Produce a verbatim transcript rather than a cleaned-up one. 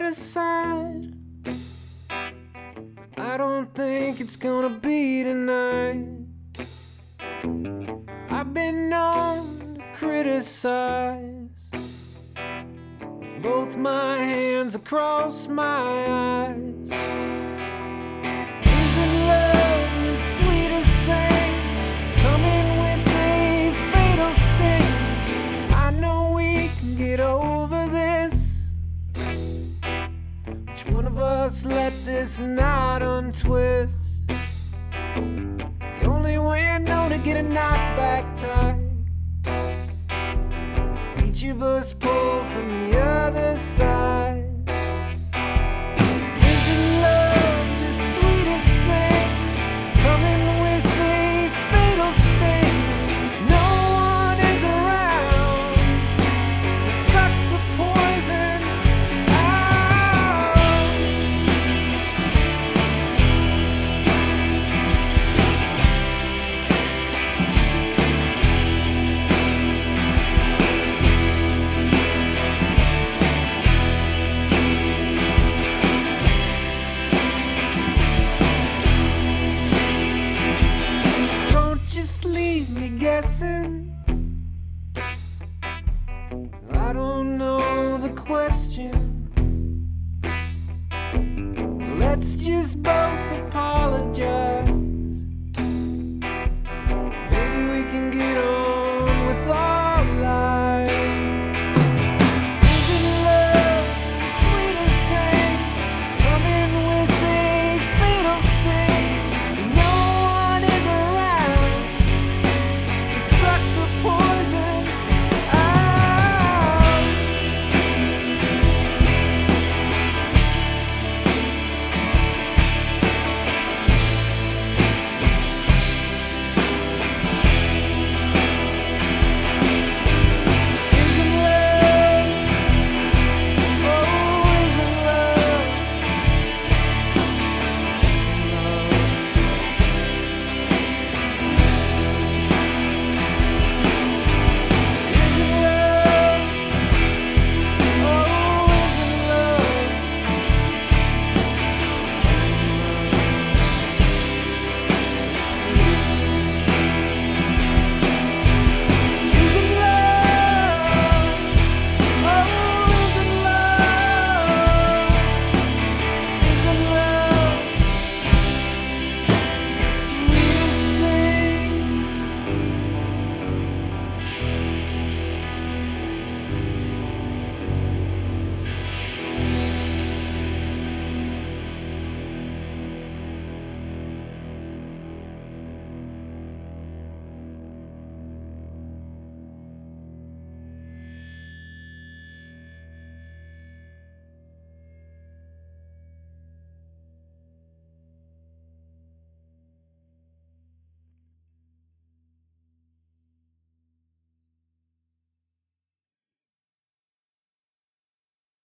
aside. I don't think it's gonna be tonight. I've been known to criticize with both my hands across my eyes. Isn't love the sweetest thing, coming with a fatal sting? I know we can get over this. Which one of us let this knot untwist? The only way I know to get a knot back tight, each of us pull from the other side. Isn't love the sweetest thing, coming with a fatal sting? No one is around to suck the poison out. Don't just leave me guessing. I don't know the question. Let's just both